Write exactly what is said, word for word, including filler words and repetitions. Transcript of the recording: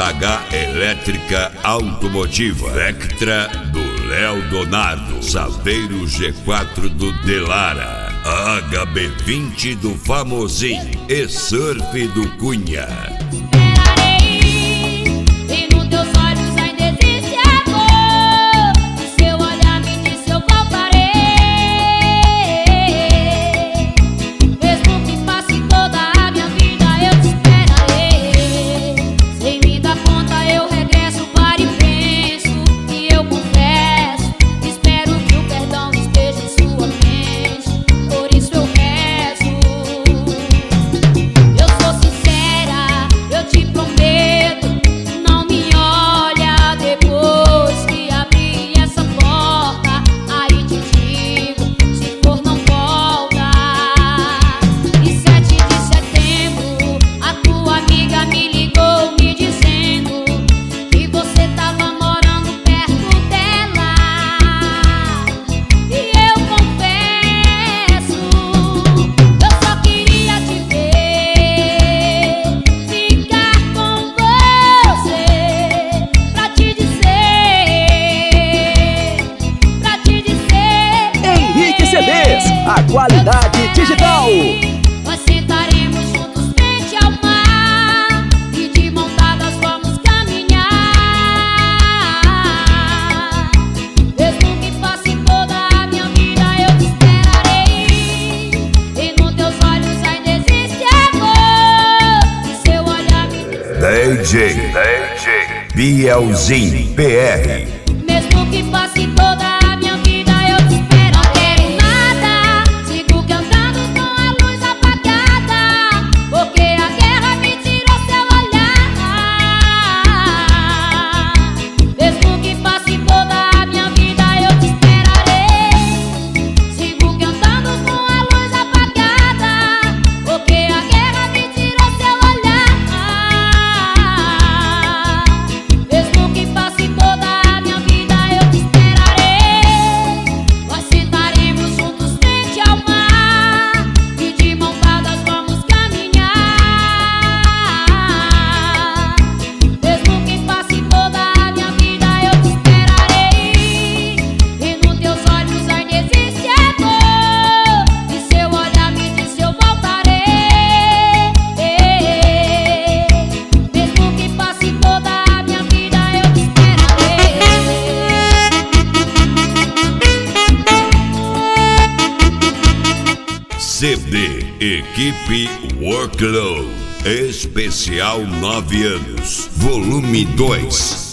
H Elétrica Automotiva, Vectra do Léo Donado, Saveiro G quatro do Delara, H B vinte do Famosinho e Surf do Cunha. A qualidade digital. Nós sentaremos juntos frente ao mar e de mão dadas vamos caminhar. Mesmo que passe toda a minha vida, eu te esperarei. E nos teus olhos ainda existe amor, e seu olhar me diz D J, D J Bielzinho P R. Mesmo que passe toda a C D Equipe Workload Especial nove anos, volume dois.